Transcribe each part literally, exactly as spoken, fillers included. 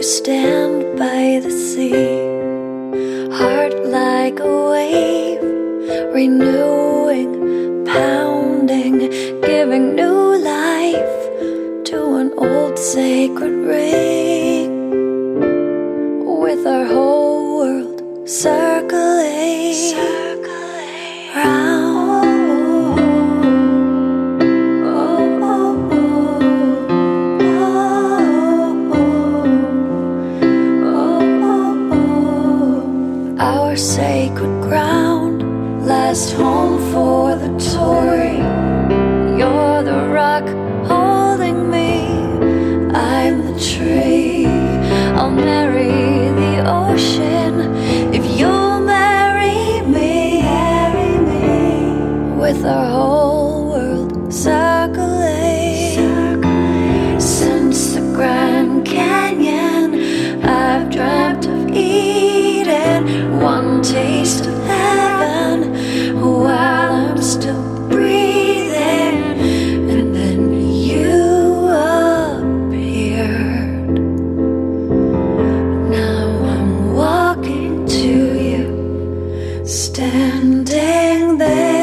stand by the sea, heart like a wave, renewing, pounding, giving new life to an old sacred ring, with our whole world circling, circling round. Our sacred ground, last home for the Tory. You're the rock holding me, I'm the tree. I'll marry the ocean if you'll marry me, marry me. With our whole world circling, circling. Since the Grand Canyon, I've dreamt of Eden, one taste of heaven while I'm still breathing. And then you appeared. Now I'm walking to you, standing there.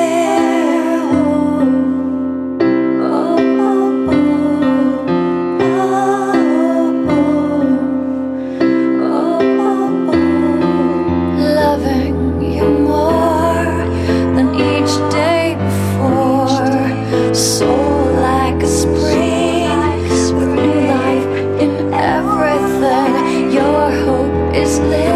Soul like a spring, with new life in everything. Your hope is lit.